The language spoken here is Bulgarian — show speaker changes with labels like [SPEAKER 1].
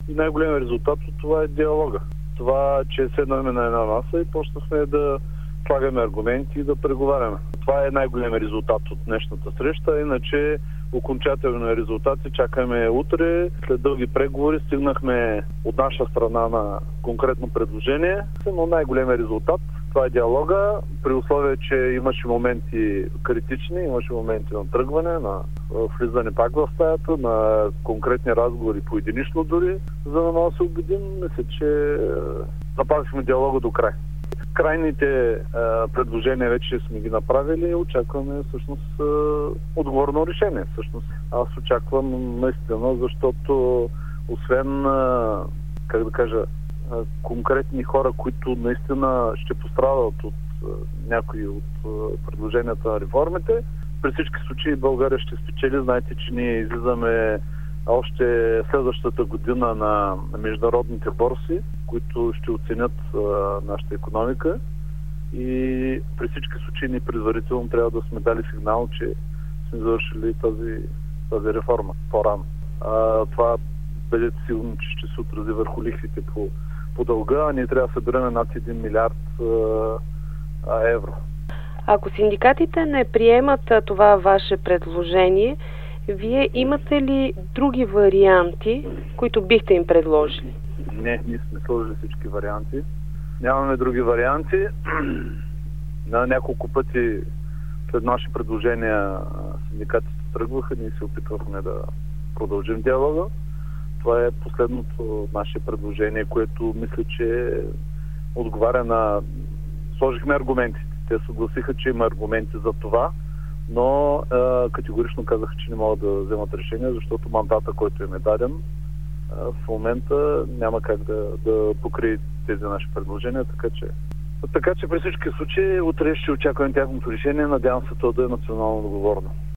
[SPEAKER 1] И най-големият резултат от това е диалога. Това, че седнахме на една маса и почнахме да слагаме аргументи и да преговаряме. Това е най-големият резултат от днешната среща, иначе окончателни резултати чакаме утре. След дълги преговори стигнахме от наша страна на конкретно предложение, но най-големият резултат това е диалога, при условие, че имаше моменти критични, имаше моменти на тръгване, на влизане пак в стаята, на конкретни разговори поединично дори, за да може да се убедим. Мисля, че запазихме диалога до край. Крайните предложения вече сме ги направили и очакваме всъщност отговорно решение. Всъщност аз очаквам наистина, защото освен, как да кажа, конкретни хора, които наистина ще пострадат от някои от предложенията на реформите, при всички случаи България ще спечели. Знаете, че ние излизаме още следващата година на международните борси, които ще оценят нашата икономика, и при всички случаи ние предварително трябва да сме дали сигнал, че сме завършили тази реформа по-рано. Това бъдете сигурни, че ще се отрази върху лихвите по дълга, а ние трябва да събираме над 1 милиард евро.
[SPEAKER 2] Ако синдикатите не приемат това ваше предложение, вие имате ли други варианти, които бихте им предложили?
[SPEAKER 1] Не, ние сме сложили всички варианти. Нямаме други варианти. На няколко пъти след наши предложения синдикатите тръгваха, ние се опитвахме да продължим диалога. Това е последното наше предложение, което мисля, че отговаря на... Сложихме аргументите. Те съгласиха, че има аргументи за това, но категорично казаха, че не могат да вземат решение, защото мандата, който им е даден, в момента няма как да покрие тези наши предложения, така че при всички случаи утре ще очакваме тяхното решение. Надявам се то да е национално договорно.